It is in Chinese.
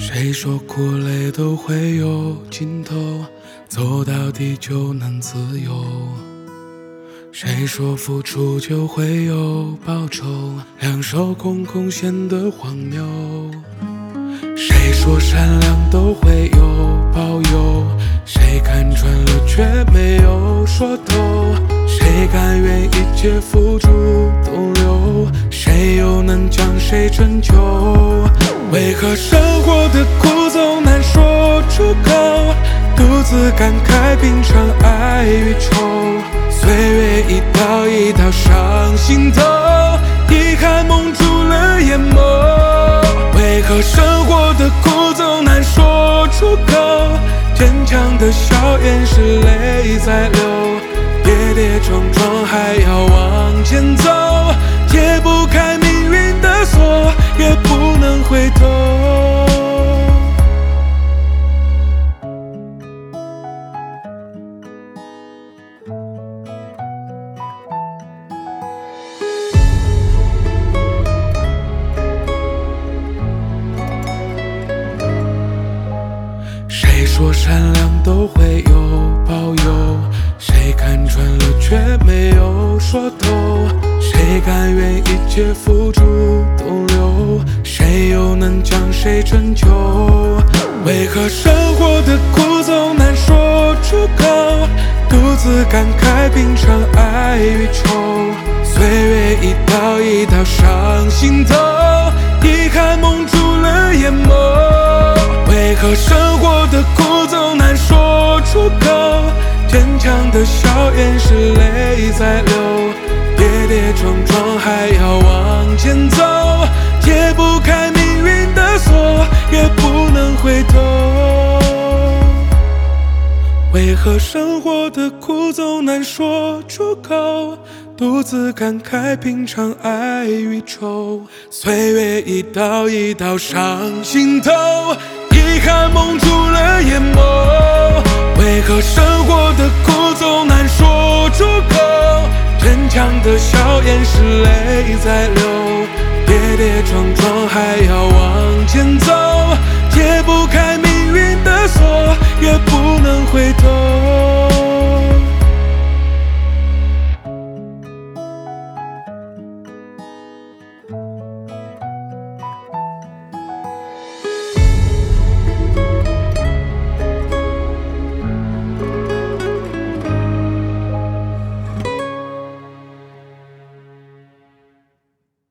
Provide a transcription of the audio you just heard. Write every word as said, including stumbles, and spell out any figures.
谁说苦累都会有尽头，走到底就能自由？谁说付出就会有报酬，两手空空显得荒谬？谁说善良都会有保佑？谁看穿了却没有说透？谁甘愿一切付诸东流？谁又能将谁拯救？为何生活的苦总难说出口？独自感慨平常爱与愁，岁月一刀一刀伤心头，遗憾蒙住了眼眸。为何生活的苦总难说出口？坚强的笑颜是泪在流，跌跌撞撞还要往前走，解不开命运的锁，也不能回头。谁说善良都会有保佑？谁看穿了却没有说透？谁甘愿一切付诸东流？谁又能将谁拯救？为何生活的苦总难说出口？独自感慨平常爱与愁，岁月一刀一刀伤心头，遗憾蒙住了眼眸。为何生活的苦总难说出口？坚强的笑颜是泪在流，跌跌撞撞还要往前走，解不开命运的锁，也不能回头。为何生活的苦总难说出口？独自感慨平常爱与愁，岁月一刀一刀伤心头，遗憾蒙住了眼眸。为何生活的苦总难说出口？坚强的笑颜是泪在流，跌跌撞撞还要往前走，